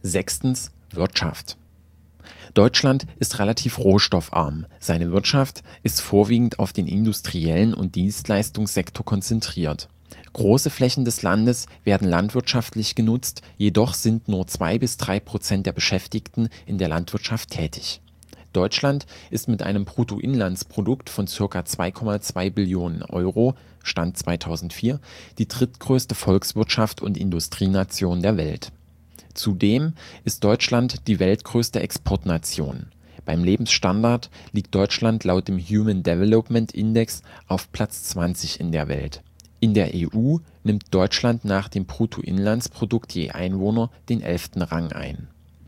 Sechstens, Wirtschaft. Deutschland ist relativ rohstoffarm. Seine Wirtschaft ist vorwiegend auf den industriellen und Dienstleistungssektor konzentriert. Große Flächen des Landes werden landwirtschaftlich genutzt, jedoch sind nur 2-3% der Beschäftigten in der Landwirtschaft tätig. Deutschland ist mit einem Bruttoinlandsprodukt von ca. 2,2 Billionen Euro, Stand 2004, die drittgrößte Volkswirtschaft und Industrienation der Welt. Zudem ist Deutschland die weltgrößte Exportnation. Beim Lebensstandard liegt Deutschland laut dem Human Development Index auf Platz 20 in der Welt. In der EU nimmt Deutschland nach dem Bruttoinlandsprodukt je Einwohner den 11. Rang ein.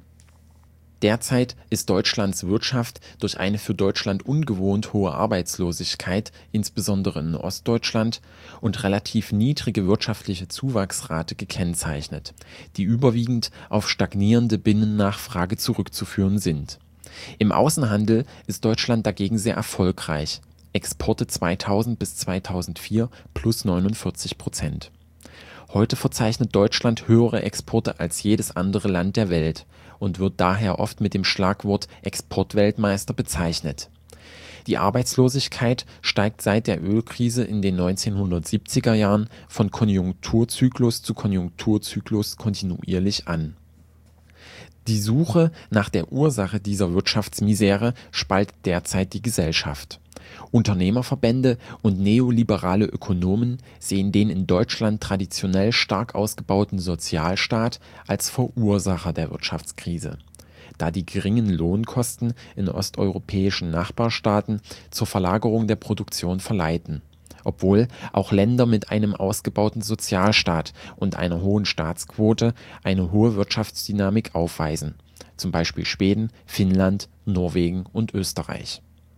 Derzeit ist Deutschlands Wirtschaft durch eine für Deutschland ungewohnt hohe Arbeitslosigkeit, insbesondere in Ostdeutschland, und relativ niedrige wirtschaftliche Zuwachsrate gekennzeichnet, die überwiegend auf stagnierende Binnennachfrage zurückzuführen sind. Im Außenhandel ist Deutschland dagegen sehr erfolgreich. Exporte 2000 bis 2004 plus 49%. Heute verzeichnet Deutschland höhere Exporte als jedes andere Land der Welt und wird daher oft mit dem Schlagwort Exportweltmeister bezeichnet. Die Arbeitslosigkeit steigt seit der Ölkrise in den 1970er Jahren von Konjunkturzyklus zu Konjunkturzyklus kontinuierlich an. Die Suche nach der Ursache dieser Wirtschaftsmisere spaltet derzeit die Gesellschaft. Unternehmerverbände und neoliberale Ökonomen sehen den in Deutschland traditionell stark ausgebauten Sozialstaat als Verursacher der Wirtschaftskrise, da die geringen Lohnkosten in osteuropäischen Nachbarstaaten zur Verlagerung der Produktion verleiten, obwohl auch Länder mit einem ausgebauten Sozialstaat und einer hohen Staatsquote eine hohe Wirtschaftsdynamik aufweisen, zum Beispiel Schweden, Finnland, Norwegen und Österreich.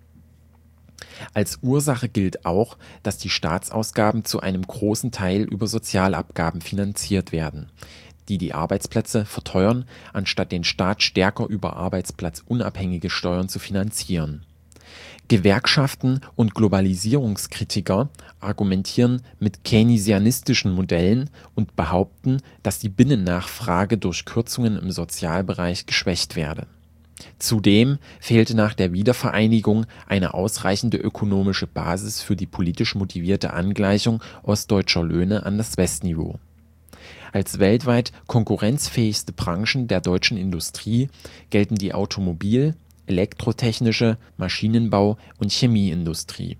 Als Ursache gilt auch, dass die Staatsausgaben zu einem großen Teil über Sozialabgaben finanziert werden, die die Arbeitsplätze verteuern, anstatt den Staat stärker über arbeitsplatzunabhängige Steuern zu finanzieren. Gewerkschaften und Globalisierungskritiker argumentieren mit keynesianistischen Modellen und behaupten, dass die Binnennachfrage durch Kürzungen im Sozialbereich geschwächt werde. Zudem fehlte nach der Wiedervereinigung eine ausreichende ökonomische Basis für die politisch motivierte Angleichung ostdeutscher Löhne an das Westniveau. Als weltweit konkurrenzfähigste Branchen der deutschen Industrie gelten die Automobil-, elektrotechnische, Maschinenbau- und Chemieindustrie.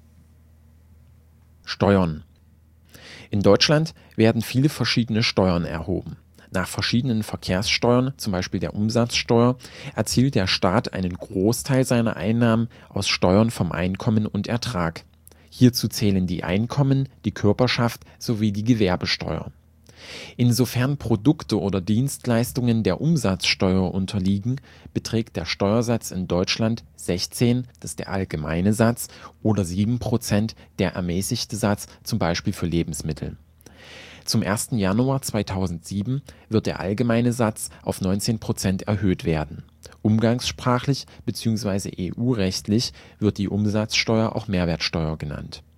Steuern. In Deutschland werden viele verschiedene Steuern erhoben. Nach verschiedenen Verkehrssteuern, zum Beispiel der Umsatzsteuer, erzielt der Staat einen Großteil seiner Einnahmen aus Steuern vom Einkommen und Ertrag. Hierzu zählen die Einkommen, die Körperschaft sowie die Gewerbesteuer. Insofern Produkte oder Dienstleistungen der Umsatzsteuer unterliegen, beträgt der Steuersatz in Deutschland 16, das ist der allgemeine Satz, oder 7%, der ermäßigte Satz, zum Beispiel für Lebensmittel. Zum 1. Januar 2007 wird der allgemeine Satz auf 19% erhöht werden. Umgangssprachlich bzw. EU-rechtlich wird die Umsatzsteuer auch Mehrwertsteuer genannt.